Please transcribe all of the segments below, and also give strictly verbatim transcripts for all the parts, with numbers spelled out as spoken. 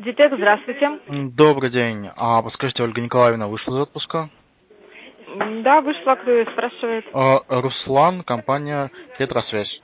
Дитек, здравствуйте. Добрый день. А подскажите, Ольга Николаевна вышла из отпуска? Да, вышла, кто спрашивает. А, Руслан, компания Петросвязь.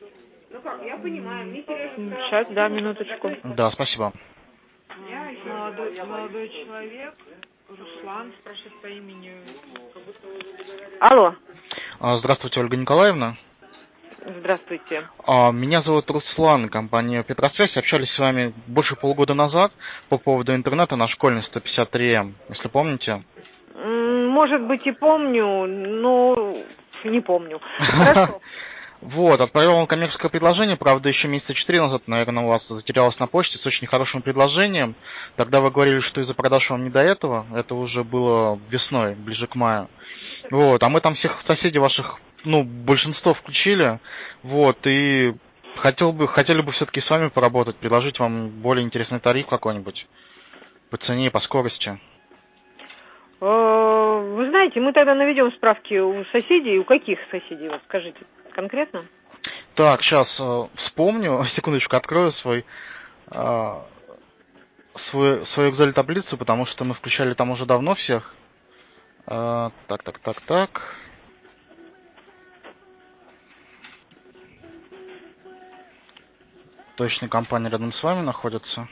Сейчас, да, минуточку. Да, спасибо. Молодой, молодой человек, Руслан, спрашивает по имени. Алло. А, Здравствуйте, Ольга Николаевна. Здравствуйте. А, Меня зовут Руслан, компания Петросвязь. Общались с вами больше полугода назад по поводу интернета на школьной сто пятьдесят три эм, если помните. М, Может быть и помню, но не помню. Хорошо. Вот, отправил вам коммерческое предложение, правда, еще месяца четыре назад, наверное, у вас затерялось на почте с очень хорошим предложением. Тогда вы говорили, что из-за продаж вам не до этого. Это уже было весной, ближе к маю. Вот, а мы там всех соседей ваших, ну, большинство включили. Вот, и хотел бы, хотели бы все-таки с вами поработать, предложить вам более интересный тариф какой-нибудь. По цене, по скорости. Э, Вы знаете, мы тогда наведем справки у соседей. У каких соседей, вот скажите конкретно? Так, сейчас э, вспомню, секундочку, открою свой, э, свой, свою Excel-таблицу, потому что мы включали там уже давно всех. Э, так, так, так, так. Точно компания рядом с вами находится.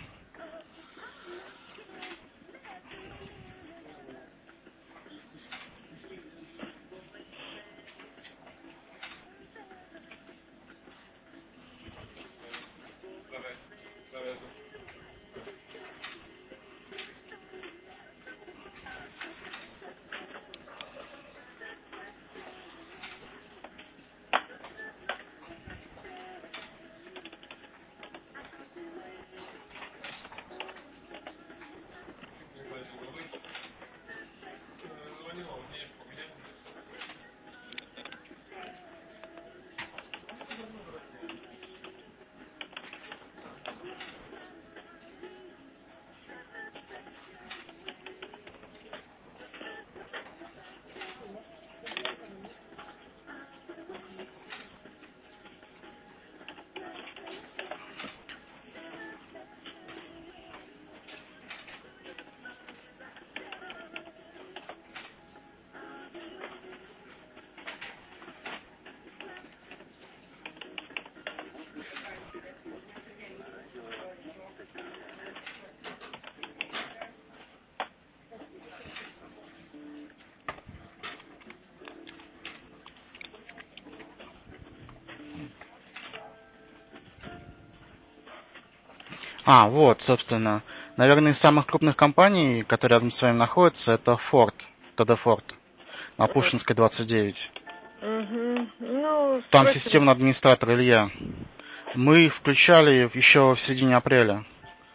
А, вот, собственно, наверное, из самых крупных компаний, которые рядом с вами находятся, это Ford, тэ дэ Ford, на Пушкинской двадцать девять. Угу. Ну, Там срочно. системный администратор Илья. Мы включали еще в середине апреля.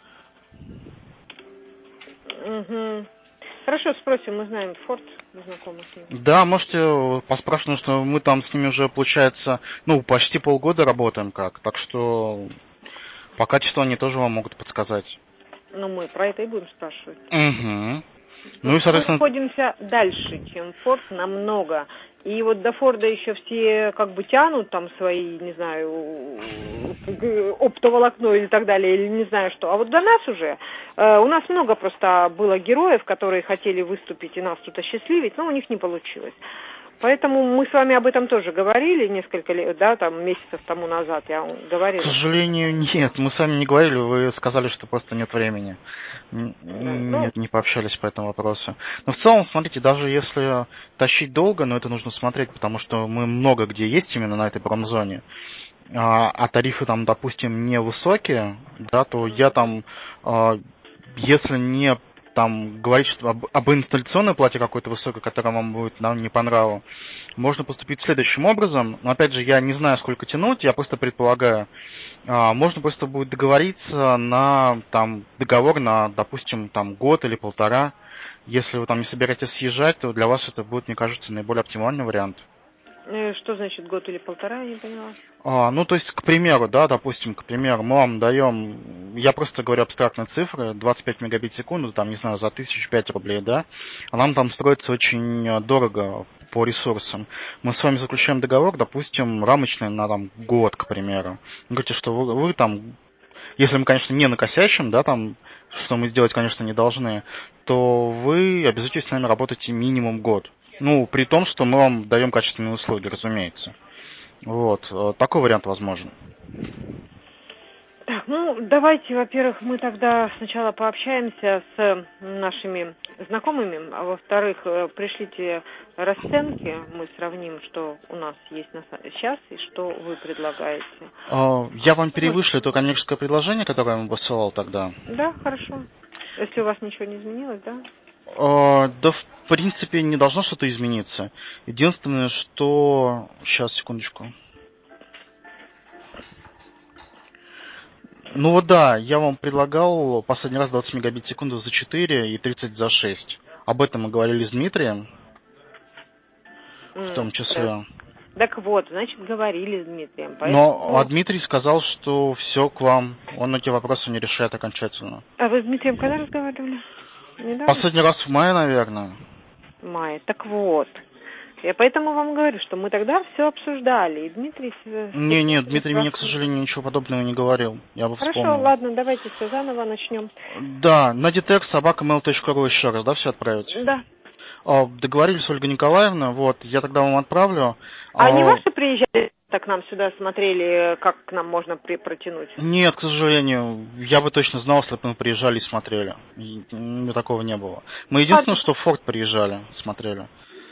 Угу. Хорошо, спросим, мы знаем Форд, мы знакомы с ним. Да, можете поспрашивать, что мы там с ними уже, получается, ну, почти полгода работаем как. Так что по качеству они тоже вам могут подсказать. Ну, мы про это и будем спрашивать. Угу. Ну и, Мы соответственно... находимся дальше, чем Форд, намного. И вот до Форда еще все как бы тянут там свои, не знаю, оптоволокно или так далее, или не знаю что. А вот до нас уже, э, у нас много просто было героев, которые хотели выступить и нас тут осчастливить, но у них не получилось. Поэтому мы с вами об этом тоже говорили несколько лет, да, там месяцев тому назад я вам говорила. К сожалению, нет. Мы с вами не говорили, вы сказали, что просто нет времени. Н- Да, ну, Нет, не пообщались по этому вопросу. Но в целом, смотрите, даже если тащить долго, но это нужно смотреть, потому что мы много где есть именно на этой промзоне, а, а тарифы там, допустим, невысокие, да, то я там, а, если не там говорить что об, об инсталляционной плате какой-то высокой, которая вам будет нам не по нраву, можно поступить следующим образом. Но опять же, я не знаю, сколько тянуть, я просто предполагаю. А, можно просто будет договориться на там договор на, допустим, там год или полтора. Если вы там не собираетесь съезжать, то для вас это будет, мне кажется, наиболее оптимальный вариант. э, что значит год или полтора, я не поняла. А, ну, то есть, к примеру, да, допустим, к примеру, мы вам даем, я просто говорю абстрактные цифры, двадцать пять мегабит в секунду, там, не знаю, за тысячу пять рублей, да, а нам там строится очень дорого по ресурсам. Мы с вами заключаем договор, допустим, рамочный на там год, к примеру. Вы говорите, что вы, вы там если мы, конечно, не накосячим, да, там, что мы сделать, конечно, не должны, то вы обязуетесь с нами работать минимум год. Ну, при том, что мы вам даем качественные услуги, разумеется. Вот, такой вариант возможен. Так, ну, давайте, во-первых, мы тогда сначала пообщаемся с нашими знакомыми, а во-вторых, пришлите расценки, мы сравним, что у нас есть сейчас и что вы предлагаете. Я вам перевышлю то коммерческое предложение, которое я вам высылал тогда. Да, хорошо. Если у вас ничего не изменилось, да? Да, в принципе, не должно что-то измениться. Единственное, что... Сейчас, секундочку. Ну вот да, я вам предлагал последний раз двадцать мегабит в секунду за четыре и тридцать за шесть. Об этом мы говорили с Дмитрием, в том числе. Так вот, значит, говорили с Дмитрием. Поэтому... Но а Дмитрий сказал, что все к вам, он эти вопросы не решает окончательно. А вы с Дмитрием когда разговаривали? Недавно? Последний раз в мае, наверное. В мае, так вот. Я поэтому вам говорю, что мы тогда все обсуждали, и Дмитрий... Не, нет, Дмитрий мне, к сожалению, ничего подобного не говорил. Я бы вспомнил. Хорошо, ладно, давайте все заново начнем. Да, на dtech собака mail точка ру еще раз, да, все отправить? Да. Договорились, Ольга Николаевна, вот, я тогда вам отправлю. А, а... не ваши приезжали, так к нам сюда смотрели, как к нам можно при- протянуть? Нет, к сожалению, я бы точно знал, если бы мы приезжали и смотрели. И, ну, такого не было. Мы единственное, ладно. Что в Форд приезжали, смотрели.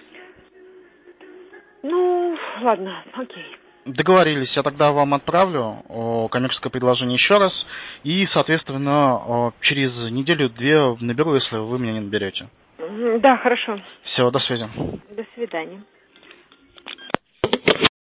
Ну, ладно, окей. Договорились, я тогда вам отправлю о, коммерческое предложение еще раз. И, соответственно, о, через неделю-две наберу, если вы меня не наберете. Да, хорошо. Все, до связи. До свидания.